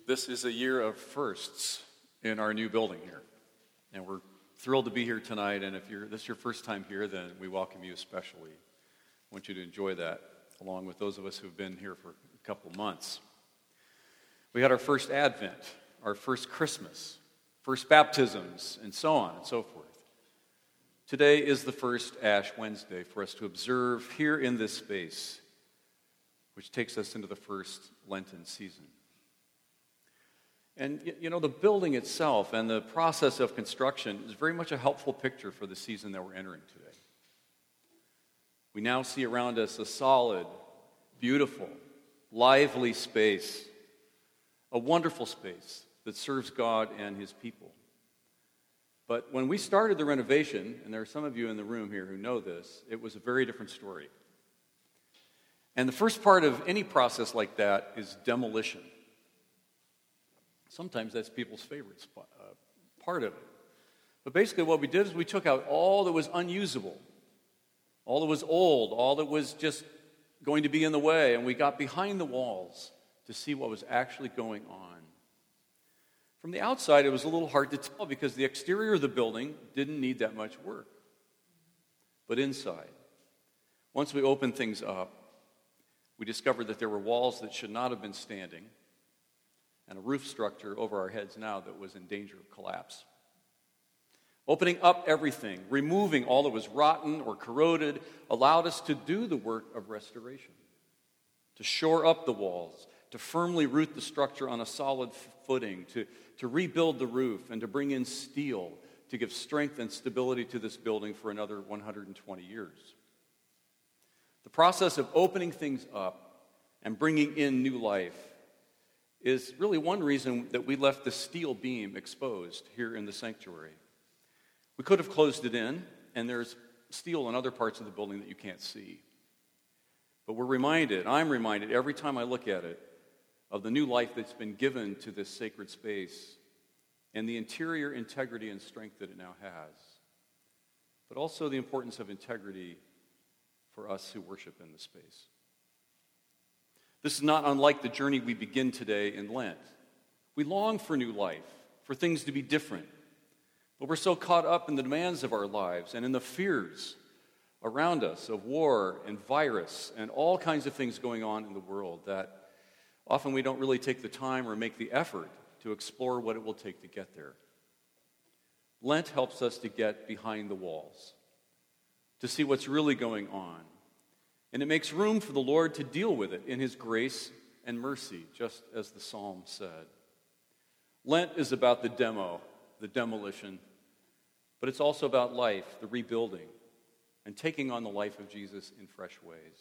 This is a year of firsts in our new building here. And we're thrilled to be here tonight. And if this is your first time here, then we welcome you especially. I want you to enjoy that, along with those of us who've been here for a couple of months. We had our first Advent, our first Christmas, first baptisms, and so on and so forth. Today is the first Ash Wednesday for us to observe here in this space, which takes us into the first Lenten season. And, the building itself and the process of construction is very much a helpful picture for the season that we're entering today. We now see around us a solid, beautiful, lively space, a wonderful space that serves God and His people. But when we started the renovation, and there are some of you in the room here who know this, it was a very different story. And the first part of any process like that is demolition. Sometimes that's people's favorite part of it. But basically what we did is we took out all that was unusable, all that was old, all that was just going to be in the way, and we got behind the walls to see what was actually going on. From the outside, it was a little hard to tell because the exterior of the building didn't need that much work. But inside, once we opened things up, we discovered that there were walls that should not have been standing and a roof structure over our heads now that was in danger of collapse. Opening up everything, removing all that was rotten or corroded, allowed us to do the work of restoration, to shore up the walls, to firmly root the structure on a solid footing, to rebuild the roof, and to bring in steel to give strength and stability to this building for another 120 years. The process of opening things up and bringing in new life is really one reason that we left the steel beam exposed here in the sanctuary. We could have closed it in, and there's steel in other parts of the building that you can't see. But I'm reminded every time I look at it, of the new life that's been given to this sacred space and the interior integrity and strength that it now has, but also the importance of integrity for us who worship in the space. This is not unlike the journey we begin today in Lent. We long for new life, for things to be different, but we're so caught up in the demands of our lives and in the fears around us of war and virus and all kinds of things going on in the world that often we don't really take the time or make the effort to explore what it will take to get there. Lent helps us to get behind the walls, to see what's really going on. And it makes room for the Lord to deal with it in His grace and mercy, just as the psalm said. Lent is about the demolition, but it's also about life, the rebuilding, and taking on the life of Jesus in fresh ways.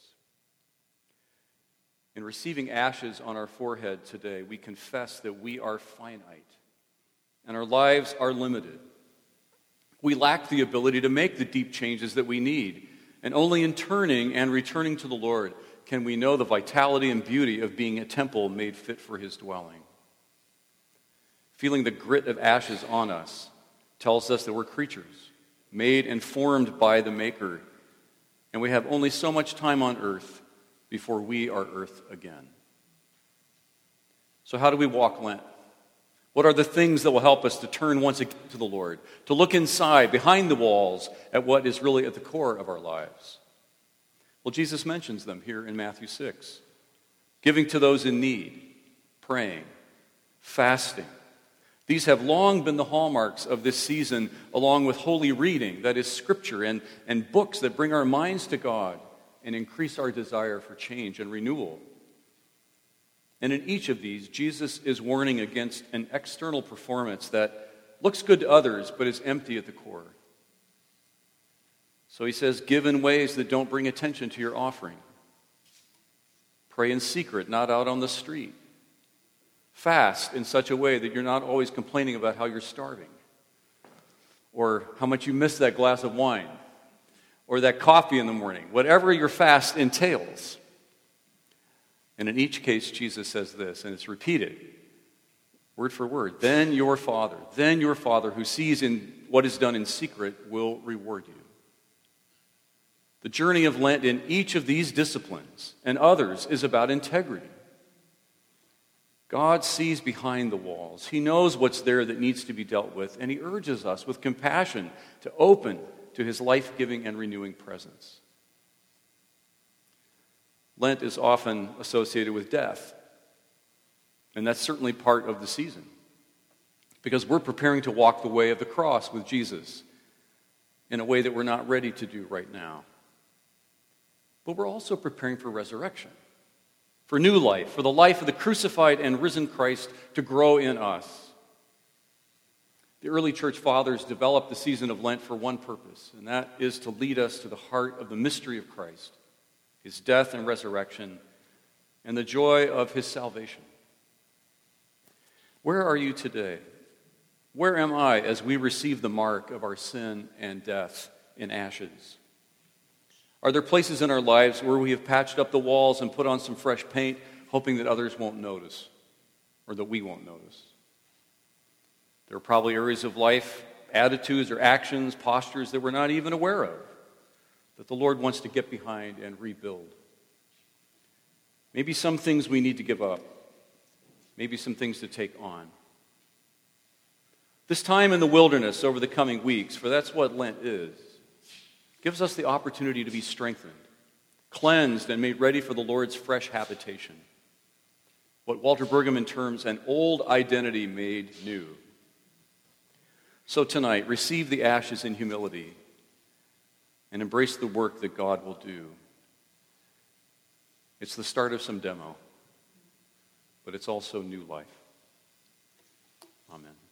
In receiving ashes on our forehead today, we confess that we are finite and our lives are limited. We lack the ability to make the deep changes that we need, and only in turning and returning to the Lord can we know the vitality and beauty of being a temple made fit for His dwelling. Feeling the grit of ashes on us tells us that we're creatures made and formed by the Maker, and we have only so much time on earth before we are earth again. So how do we walk Lent? What are the things that will help us to turn once again to the Lord, to look inside, behind the walls, at what is really at the core of our lives? Well, Jesus mentions them here in Matthew 6. Giving to those in need, praying, fasting. These have long been the hallmarks of this season, along with holy reading, that is Scripture, and books that bring our minds to God and increase our desire for change and renewal. And in each of these, Jesus is warning against an external performance that looks good to others but is empty at the core. So He says, give in ways that don't bring attention to your offering. Pray in secret, not out on the street. Fast in such a way that you're not always complaining about how you're starving, or how much you miss that glass of wine, or that coffee in the morning, whatever your fast entails. And in each case, Jesus says this, and it's repeated, word for word, then your Father who sees in what is done in secret will reward you. The journey of Lent in each of these disciplines and others is about integrity. God sees behind the walls. He knows what's there that needs to be dealt with, and he urges us with compassion to open to his life-giving and renewing presence. Lent is often associated with death, and that's certainly part of the season, because we're preparing to walk the way of the cross with Jesus in a way that we're not ready to do right now. But we're also preparing for resurrection, for new life, for the life of the crucified and risen Christ to grow in us. The early church fathers developed the season of Lent for one purpose, and that is to lead us to the heart of the mystery of Christ, his death and resurrection, and the joy of his salvation. Where are you today? Where am I as we receive the mark of our sin and death in ashes? Are there places in our lives where we have patched up the walls and put on some fresh paint, hoping that others won't notice, or that we won't notice? There are probably areas of life, attitudes or actions, postures that we're not even aware of, that the Lord wants to get behind and rebuild. Maybe some things we need to give up. Maybe some things to take on. This time in the wilderness over the coming weeks, for that's what Lent is, gives us the opportunity to be strengthened, cleansed, and made ready for the Lord's fresh habitation. What Walter Brueggemann terms an old identity made new. So tonight, receive the ashes in humility and embrace the work that God will do. It's the start of some demo, but it's also new life. Amen.